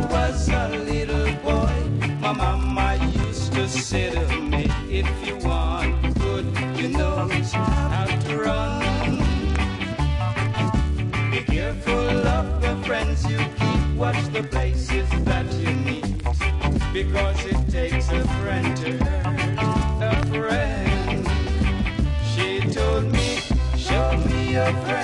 was a little boy, my mama used to say to me, if you want good, you know how to run. Be careful of the friends you keep, watch the places that you meet, because it takes a friend to hurt a friend. She told me, show me a friend.